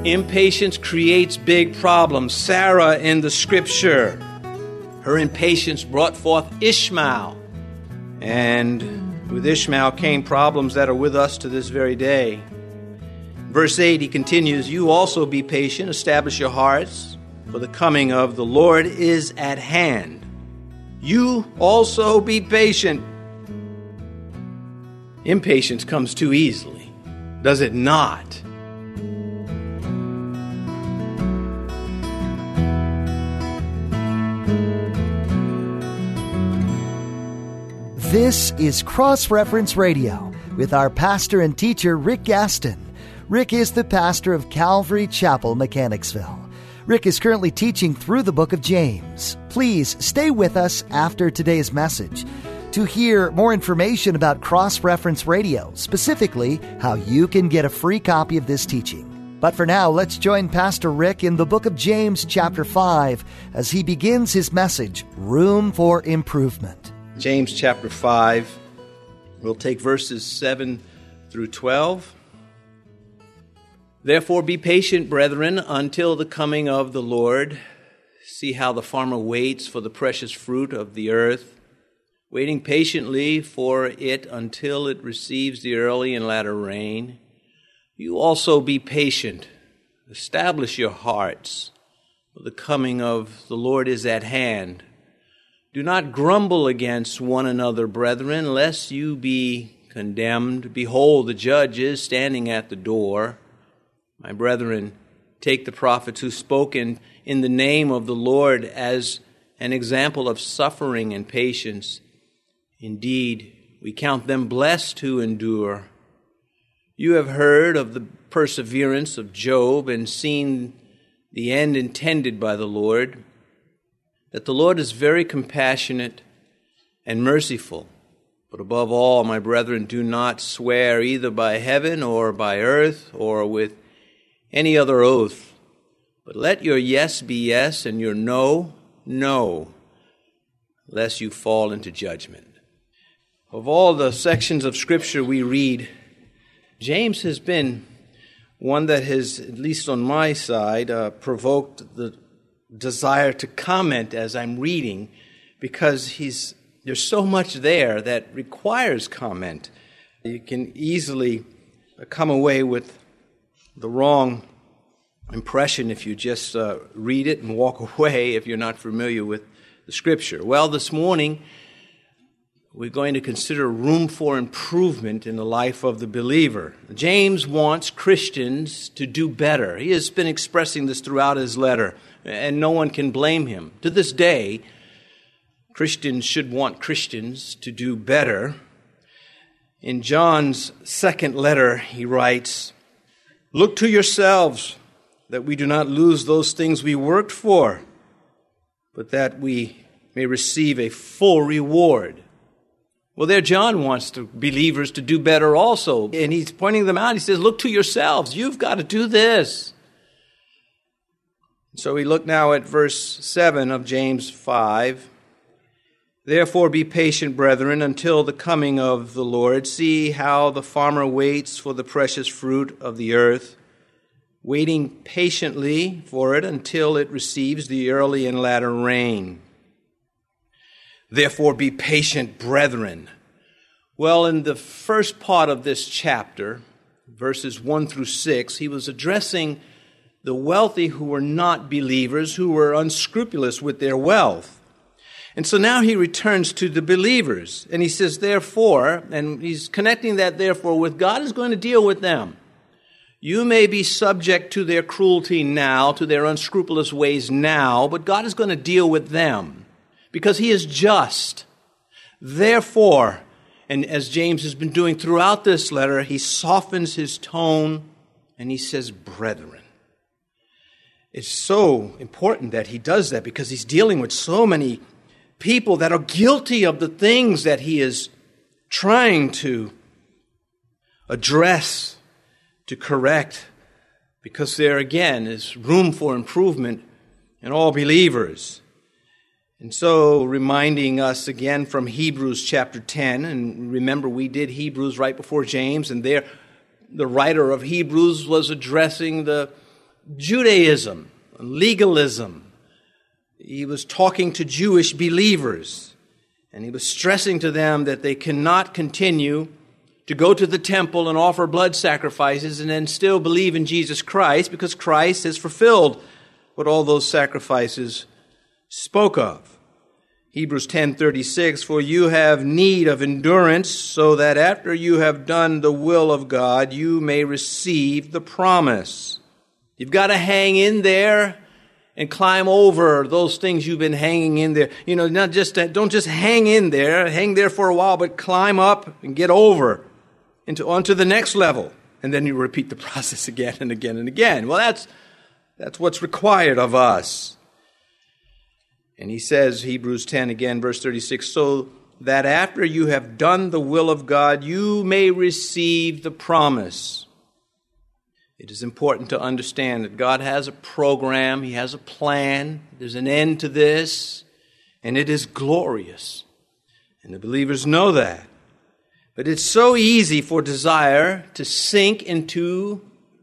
Impatience creates big problems. Sarah in the scripture, her impatience brought forth Ishmael. And with Ishmael came problems that are with us to this very day. Verse 8, he continues, "You also be patient, establish your hearts, for the coming of the Lord is at hand." You also be patient. Impatience comes too easily, does it not? This is Cross Reference Radio with our pastor and teacher, Rick Gaston. Rick is the pastor of Calvary Chapel, Mechanicsville. Rick is currently teaching through the book of James. Please stay with us after today's message to hear more information about Cross Reference Radio, specifically how you can get a free copy of this teaching. But for now, let's join Pastor Rick in the book of James, chapter 5, as he begins his message, Room for Improvement. James chapter 5, we'll take verses 7 through 12. "Therefore be patient, brethren, until the coming of the Lord. See how the farmer waits for the precious fruit of the earth, waiting patiently for it until it receives the early and latter rain. You also be patient, establish your hearts, for the coming of the Lord is at hand. Do not grumble against one another, brethren, lest you be condemned. Behold, the judge is standing at the door. My brethren, take the prophets who spoke in the name of the Lord as an example of suffering and patience. Indeed, we count them blessed who endure. You have heard of the perseverance of Job and seen the end intended by the Lord, that the Lord is very compassionate and merciful. But above all, my brethren, do not swear either by heaven or by earth or with any other oath. But let your yes be yes and your no, no, lest you fall into judgment." Of all the sections of Scripture we read, James has been one that has, at least on my side, provoked the desire to comment as I'm reading, because there's so much there that requires comment. You can easily come away with the wrong impression if you just read it and walk away if you're not familiar with the Scripture. Well, this morning we're going to consider room for improvement in the life of the believer. James wants Christians to do better. He has been expressing this throughout his letter, and no one can blame him. To this day, Christians should want Christians to do better. In John's second letter, he writes, "Look to yourselves that we do not lose those things we worked for, but that we may receive a full reward." Well, there John wants the believers to do better also, and he's pointing them out. He says, look to yourselves. You've got to do this. So we look now at verse 7 of James 5. "Therefore be patient, brethren, until the coming of the Lord. See how the farmer waits for the precious fruit of the earth, waiting patiently for it until it receives the early and latter rain. Therefore be patient, brethren." Well, in the first part of this chapter, verses 1 through 6, he was addressing the wealthy who were not believers, who were unscrupulous with their wealth. And so now he returns to the believers, and he says, therefore, and he's connecting that therefore with God is going to deal with them. You may be subject to their cruelty now, to their unscrupulous ways now, but God is going to deal with them because he is just. Therefore, and as James has been doing throughout this letter, he softens his tone and he says, brethren. It's so important that he does that because he's dealing with so many people that are guilty of the things that he is trying to address, to correct, because there again is room for improvement in all believers. And so reminding us again from Hebrews chapter 10, and remember we did Hebrews right before James, and there the writer of Hebrews was addressing the Judaism, legalism. He was talking to Jewish believers, and he was stressing to them that they cannot continue to go to the temple and offer blood sacrifices and then still believe in Jesus Christ, because Christ has fulfilled what all those sacrifices spoke of. Hebrews 10:36, for you have need of endurance, so that after you have done the will of God, you may receive the promise. You've got to hang in there and climb over those things you've been hanging in there. Don't just hang in there, hang there for a while, but climb up and get over onto the next level. And then you repeat the process again and again and again. Well, that's what's required of us. And he says, Hebrews 10 again, verse 36, so that after you have done the will of God, you may receive the promise. It is important to understand that God has a program, He has a plan, there's an end to this, and it is glorious. And the believers know that. But it's so easy for desire to sink into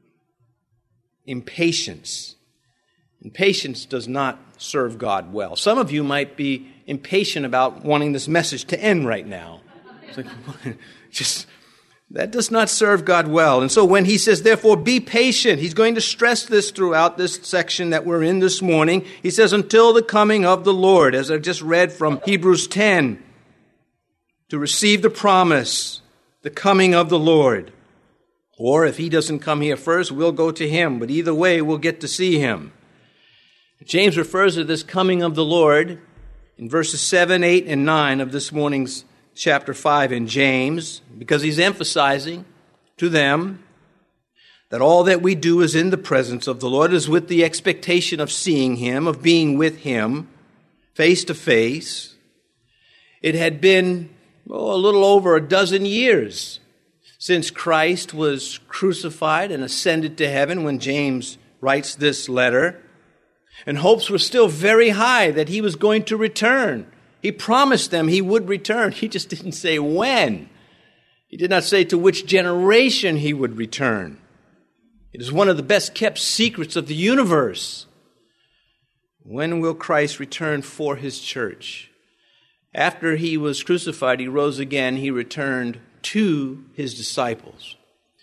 impatience. Impatience does not serve God well. Some of you might be impatient about wanting this message to end right now. It's like, that does not serve God well. And so when he says, therefore, be patient, he's going to stress this throughout this section that we're in this morning. He says, until the coming of the Lord, as I've just read from Hebrews 10, to receive the promise, the coming of the Lord. Or if he doesn't come here first, we'll go to him. But either way, we'll get to see him. James refers to this coming of the Lord in verses 7, 8, and 9 of this morning's chapter 5 in James, because he's emphasizing to them that all that we do is in the presence of the Lord, is with the expectation of seeing him, of being with him face to face. It had been a little over a dozen years since Christ was crucified and ascended to heaven when James writes this letter. And hopes were still very high that he was going to return. He promised them he would return. He just didn't say when. He did not say to which generation he would return. It is one of the best kept secrets of the universe. When will Christ return for his church? After he was crucified, he rose again, he returned to his disciples.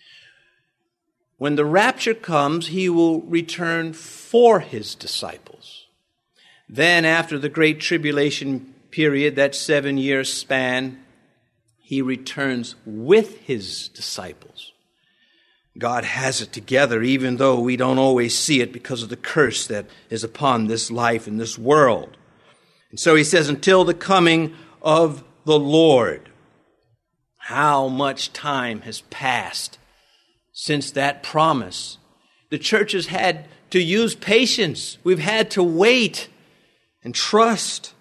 When the rapture comes, he will return for his disciples. Then, after the great tribulation period, that 7-year span, he returns with his disciples. God has it together, even though we don't always see it because of the curse that is upon this life and this world. And so he says, until the coming of the Lord. How much time has passed since that promise? The church has had to use patience. We've had to wait and trust.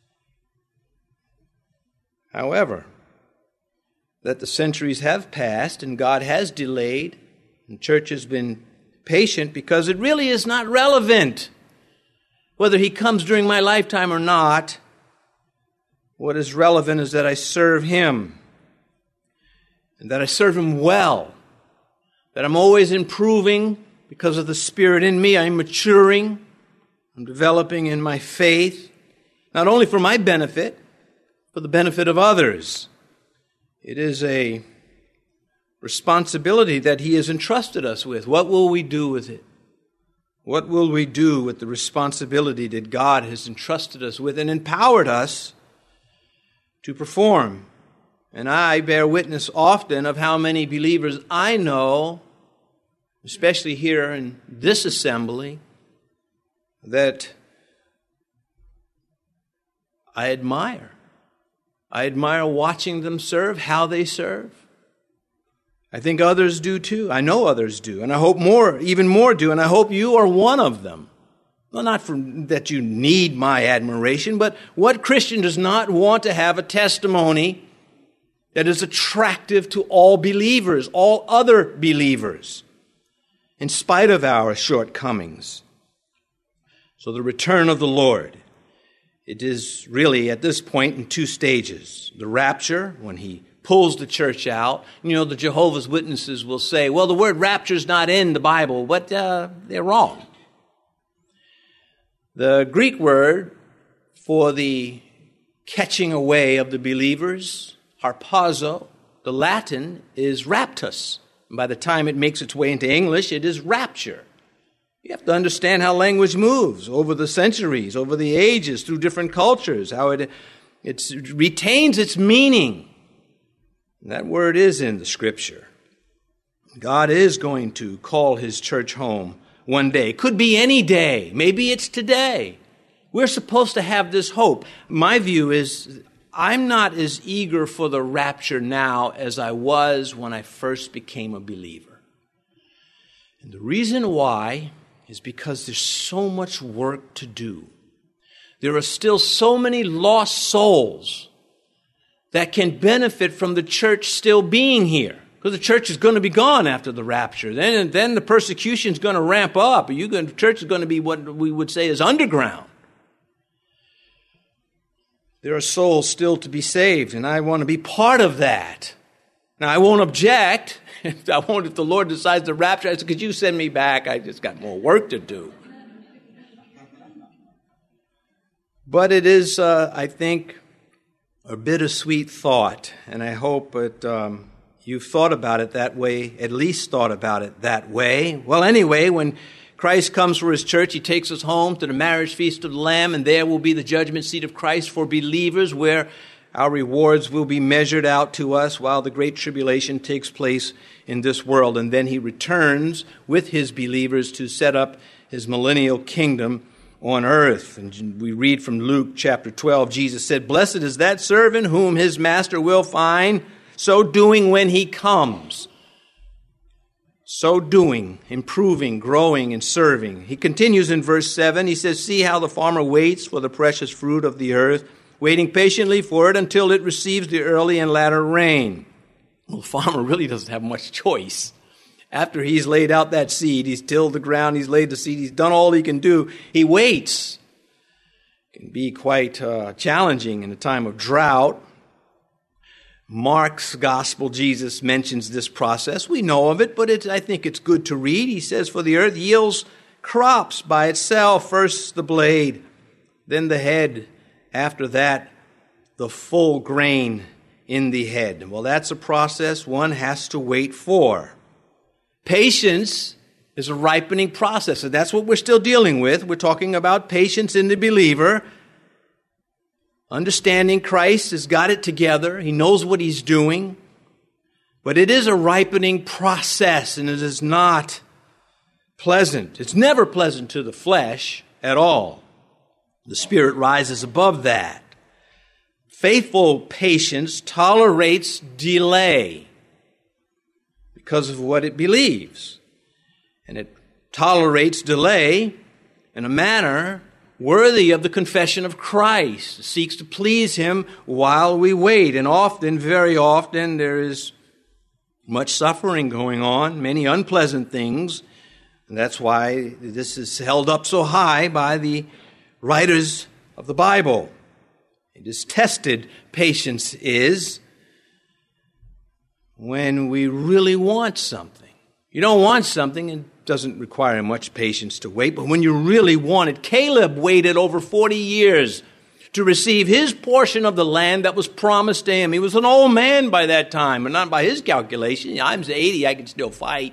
However, that the centuries have passed and God has delayed, and the church has been patient because it really is not relevant whether he comes during my lifetime or not. What is relevant is that I serve him, and that I serve him well, that I'm always improving because of the Spirit in me. I'm maturing, I'm developing in my faith, not only for my benefit, for the benefit of others. It is a responsibility that he has entrusted us with. What will we do with it? What will we do with the responsibility that God has entrusted us with and empowered us to perform? And I bear witness often of how many believers I know, especially here in this assembly, that I admire. I admire watching them serve, how they serve. I think others do too. I know others do. And I hope even more do. And I hope you are one of them. Well, not that you need my admiration, but what Christian does not want to have a testimony that is attractive to all believers, all other believers, in spite of our shortcomings? So the return of the Lord, it is really at this point in two stages. The rapture, when he pulls the church out. You know, the Jehovah's Witnesses will say, well, the word rapture is not in the Bible, but they're wrong. The Greek word for the catching away of the believers, harpazo, the Latin is raptus. And by the time it makes its way into English, it is rapture. You have to understand how language moves over the centuries, over the ages, through different cultures, how it retains its meaning. And that word is in the Scripture. God is going to call his church home one day. Could be any day. Maybe it's today. We're supposed to have this hope. My view is I'm not as eager for the rapture now as I was when I first became a believer. And the reason why is because there's so much work to do. There are still so many lost souls that can benefit from the church still being here. Because the church is going to be gone after the rapture. Then the persecution is going to ramp up. The church is going to be what we would say is underground. There are souls still to be saved, and I want to be part of that. Now, I won't object. If the Lord decides to rapture, I said, could you send me back? I just got more work to do. But it is, I think, a bittersweet thought, and I hope that you've thought about it that way, at least thought about it that way. Well, anyway, when Christ comes for his church, he takes us home to the marriage feast of the Lamb, and there will be the judgment seat of Christ for believers, where our rewards will be measured out to us while the great tribulation takes place in this world. And then he returns with his believers to set up his millennial kingdom on earth. And we read from Luke chapter 12, Jesus said, "Blessed is that servant whom his master will find so doing when he comes." So doing, improving, growing, and serving. He continues in verse 7. He says, "See how the farmer waits for the precious fruit of the earth, waiting patiently for it until it receives the early and latter rain." Well, the farmer really doesn't have much choice. After he's laid out that seed, he's tilled the ground, he's laid the seed, he's done all he can do, he waits. It can be quite challenging in a time of drought. Mark's gospel, Jesus mentions this process. We know of it, but I think it's good to read. He says, "For the earth yields crops by itself, first the blade, then the head, after that the full grain in the head." Well, that's a process one has to wait for. Patience is a ripening process, and that's what we're still dealing with. We're talking about patience in the believer. Understanding Christ has got it together. He knows what he's doing. But it is a ripening process, and it is not pleasant. It's never pleasant to the flesh at all. The Spirit rises above that. Faithful patience tolerates delay because of what it believes. And it tolerates delay in a manner worthy of the confession of Christ. It seeks to please him while we wait. And often, very often, there is much suffering going on, many unpleasant things. And that's why this is held up so high by the writers of the Bible. It is tested, patience is, when we really want something. You don't want something, it doesn't require much patience to wait, but when you really want it, Caleb waited over 40 years to receive his portion of the land that was promised to him. He was an old man by that time, and not by his calculation. I'm 80, I can still fight.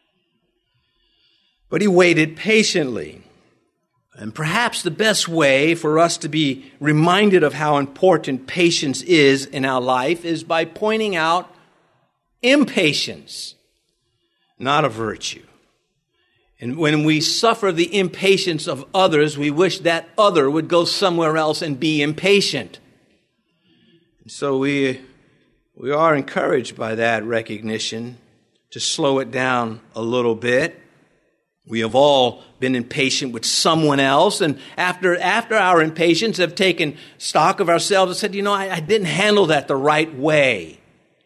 But he waited patiently. And perhaps the best way for us to be reminded of how important patience is in our life is by pointing out impatience, not a virtue. And when we suffer the impatience of others, we wish that other would go somewhere else and be impatient. And so we are encouraged by that recognition to slow it down a little bit. We have all been impatient with someone else, and after our impatience have taken stock of ourselves and said, I didn't handle that the right way.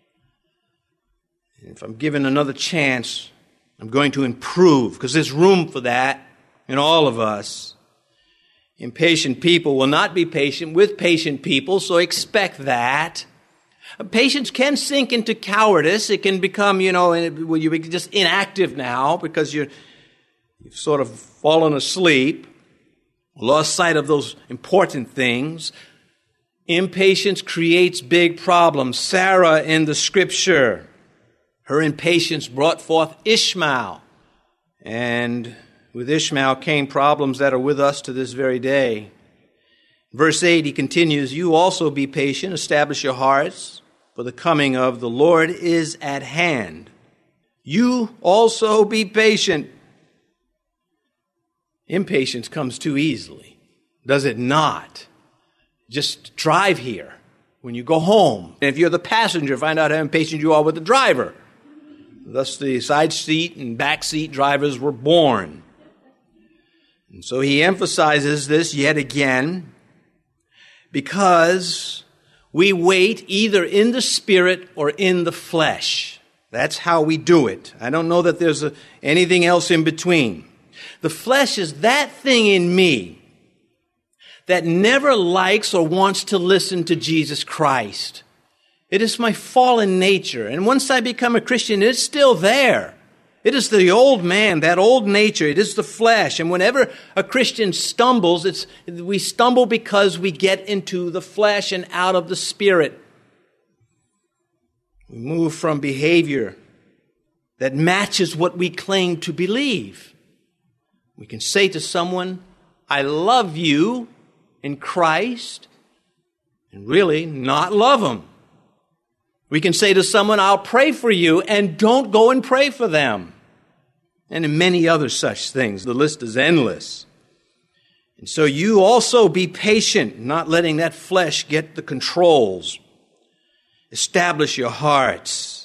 And if I'm given another chance, I'm going to improve, because there's room for that in all of us. Impatient people will not be patient with patient people, so expect that. patience can sink into cowardice. It can become, you're just inactive now because you've sort of fallen asleep, lost sight of those important things. Impatience creates big problems. Sarah in the Scripture, her impatience brought forth Ishmael. And with Ishmael came problems that are with us to this very day. Verse 8, he continues, you also be patient, establish your hearts, for the coming of the Lord is at hand. You also be patient. Impatience comes too easily, does it not? Just drive here. When you go home, and if you're the passenger, find out how impatient you are with the driver. Thus the side seat and back seat drivers were born. And so he emphasizes this yet again, because we wait either in the spirit or in the flesh. That's how we do it. I don't know that there's anything else in between. The flesh is that thing in me that never likes or wants to listen to Jesus Christ. It is my fallen nature. And once I become a Christian, it's still there. It is the old man, that old nature. It is the flesh. And whenever a Christian stumbles, we stumble because we get into the flesh and out of the spirit. We move from behavior that matches what we claim to believe. We can say to someone, I love you in Christ, and really not love them. We can say to someone, I'll pray for you, and don't go and pray for them. And in many other such things. The list is endless. And so you also be patient, not letting that flesh get the controls. Establish your hearts.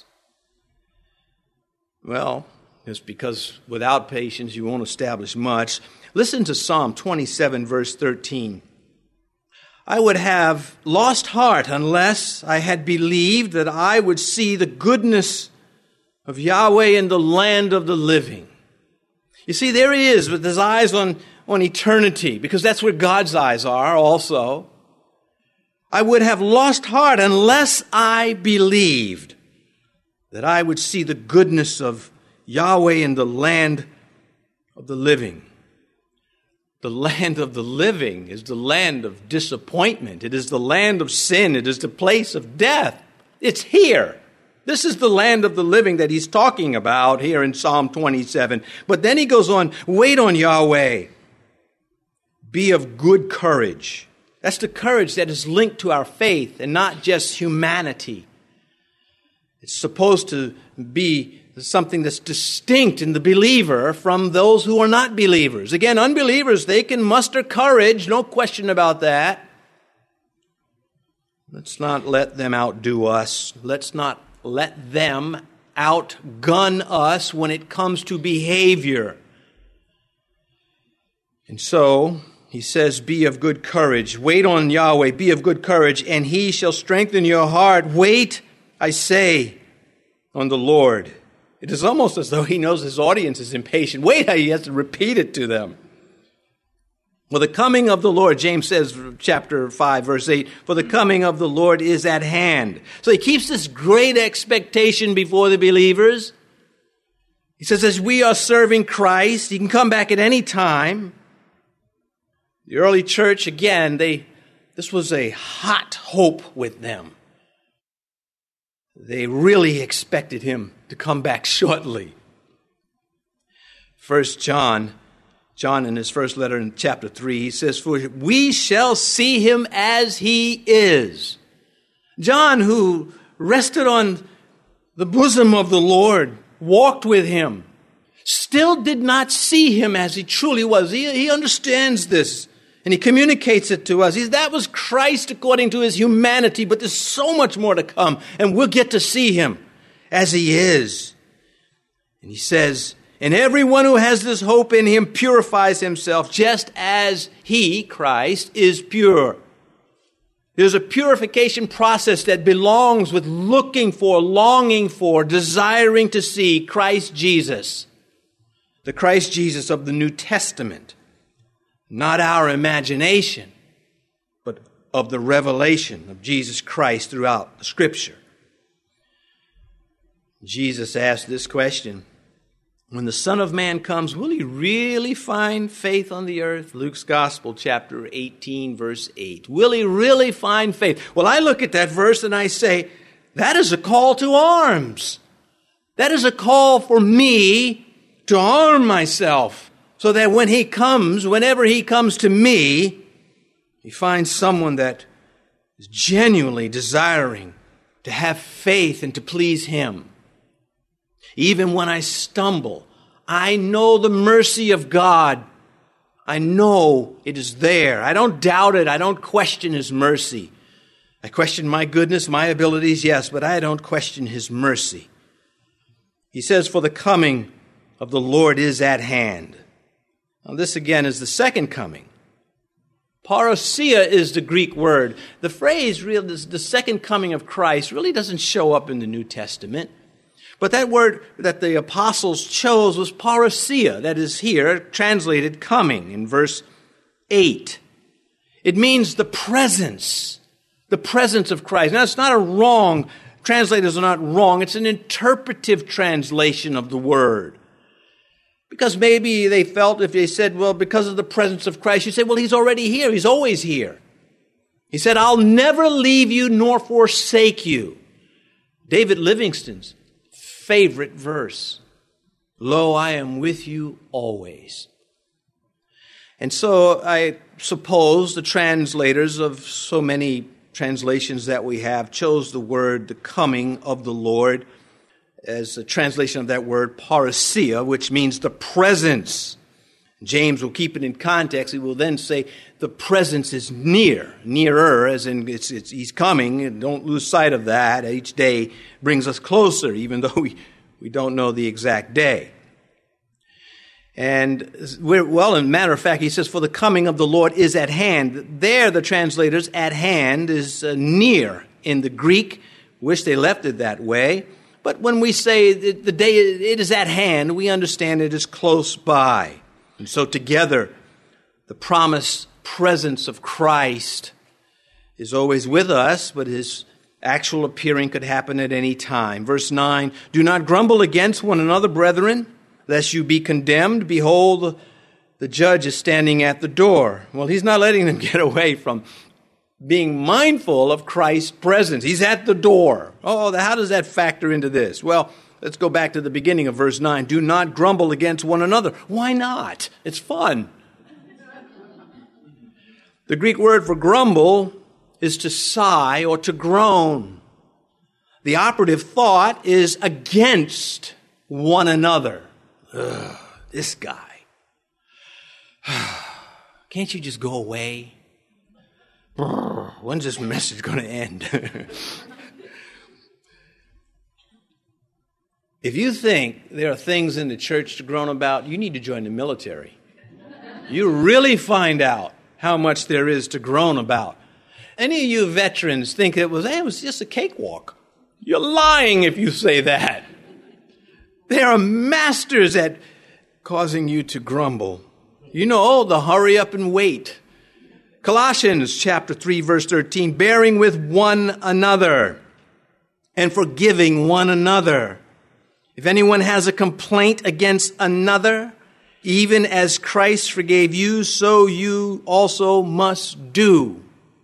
Well, it's because without patience you won't establish much. Listen to Psalm 27, verse 13. I would have lost heart unless I had believed that I would see the goodness of Yahweh in the land of the living. You see, there he is with his eyes on eternity, because that's where God's eyes are also. I would have lost heart unless I believed that I would see the goodness of Yahweh in the land of the living. The land of the living is the land of disappointment. It is the land of sin. It is the place of death. It's here. This is the land of the living that he's talking about here in Psalm 27. But then he goes on, wait on Yahweh. Be of good courage. That's the courage that is linked to our faith and not just humanity. It's supposed to be something that's distinct in the believer from those who are not believers. Again, unbelievers, they can muster courage, no question about that. Let's not let them outdo us. Let's not let them outgun us when it comes to behavior. And so, he says, be of good courage. Wait on Yahweh, be of good courage, and he shall strengthen your heart. Wait, I say, on the Lord. It is almost as though he knows his audience is impatient. Wait, he has to repeat it to them. For the coming of the Lord, James says, chapter 5, verse 8, for the coming of the Lord is at hand. So he keeps this great expectation before the believers. He says, as we are serving Christ, he can come back at any time. The early church, again, this was a hot hope with them. They really expected him to come back shortly. 1 John in his first letter in chapter 3, he says, for we shall see him as he is. John, who rested on the bosom of the Lord, walked with him, still did not see him as he truly was. He understands this. And he communicates it to us. That was Christ according to his humanity, but there's so much more to come, and we'll get to see him as he is. And he says, and everyone who has this hope in him purifies himself just as he, Christ, is pure. There's a purification process that belongs with looking for, longing for, desiring to see Christ Jesus, the Christ Jesus of the New Testament. Not our imagination, but of the revelation of Jesus Christ throughout the Scripture. Jesus asked this question: when the Son of Man comes, will he really find faith on the earth? Luke's Gospel, chapter 18, verse 8. Will he really find faith? Well, I look at that verse and I say, that is a call to arms. That is a call for me to arm myself so that when he comes, whenever he comes to me, he finds someone that is genuinely desiring to have faith and to please him. Even when I stumble, I know the mercy of God. I know it is there. I don't doubt it. I don't question his mercy. I question my goodness, my abilities, yes, but I don't question his mercy. He says, for the coming of the Lord is at hand. Now this again is the second coming. Parousia is the Greek word. The phrase, the second coming of Christ, really doesn't show up in the New Testament. But that word that the apostles chose was parousia, that is here translated coming in verse 8. It means the presence of Christ. Now, it's not a wrong, translators are not wrong, it's an interpretive translation of the word. Because maybe they felt if they said, well, because of the presence of Christ, you say, well, he's already here, he's always here. He said, I'll never leave you nor forsake you. David Livingstone's favorite verse. Lo, I am with you always. And so I suppose the translators of so many translations that we have chose the word, the coming of the Lord, as a translation of that word, parousia, which means the presence. James will keep it in context. He will then say the presence is nearer, as in he's coming, and don't lose sight of that. Each day brings us closer, even though we don't know the exact day. And as a matter of fact, he says, for the coming of the Lord is at hand. There, the translators, at hand is near in the Greek. Wish they left it that way. But when we say the day it is at hand, we understand it is close by. And so together, the promised presence of Christ is always with us, but his actual appearing could happen at any time. Verse 9, do not grumble against one another, brethren, lest you be condemned. Behold, the judge is standing at the door. Well, he's not letting them get away from being mindful of Christ's presence. He's at the door. Oh, how does that factor into this? Well, let's go back to the beginning of verse 9. Do not grumble against one another. Why not? It's fun. The Greek word for grumble is to sigh or to groan. The operative thought is against one another. Ugh, this guy. Can't you just go away? When's this message going to end? If you think there are things in the church to groan about, you need to join the military. You really find out how much there is to groan about. Any of you veterans think it was just a cakewalk. You're lying if you say that. They are masters at causing you to grumble. You know, the hurry up and wait. Colossians chapter 3, verse 13, bearing with one another and forgiving one another. If anyone has a complaint against another, even as Christ forgave you, so you also must do.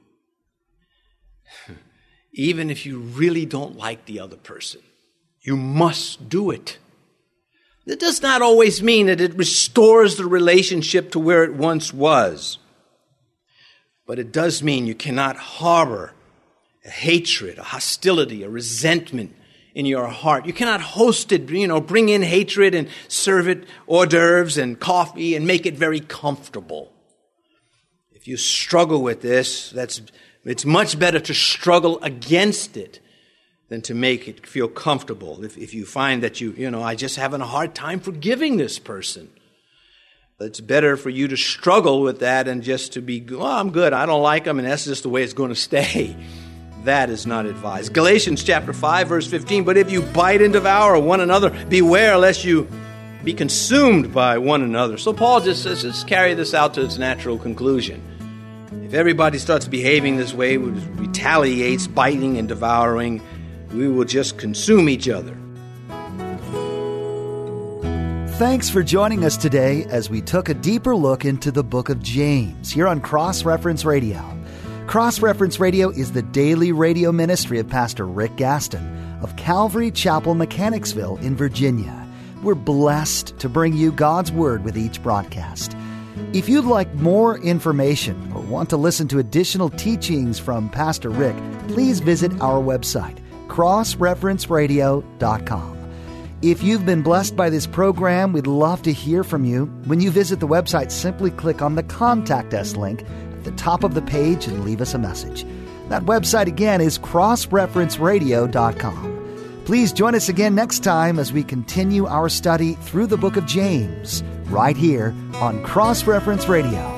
Even if you really don't like the other person, you must do it. It does not always mean that it restores the relationship to where it once was. But it does mean you cannot harbor a hatred, a hostility, a resentment in your heart. You cannot host it, bring in hatred and serve it hors d'oeuvres and coffee and make it very comfortable. If you struggle with this, it's much better to struggle against it than to make it feel comfortable. If you find that I just having a hard time forgiving this person, it's better for you to struggle with that and just to be, I'm good, I don't like them, and that's just the way it's going to stay. That is not advised. Galatians chapter 5, verse 15, but if you bite and devour one another, beware lest you be consumed by one another. So Paul just says, let's carry this out to its natural conclusion. If everybody starts behaving this way, retaliates, biting and devouring, we will just consume each other. Thanks for joining us today as we took a deeper look into the book of James here on Cross Reference Radio. Cross Reference Radio is the daily radio ministry of Pastor Rick Gaston of Calvary Chapel, Mechanicsville in Virginia. We're blessed to bring you God's Word with each broadcast. If you'd like more information or want to listen to additional teachings from Pastor Rick, please visit our website, crossreferenceradio.com. If you've been blessed by this program, we'd love to hear from you. When you visit the website, simply click on the Contact Us link at the top of the page and leave us a message. That website again is crossreferenceradio.com. Please join us again next time as we continue our study through the book of James, right here on Cross Reference Radio.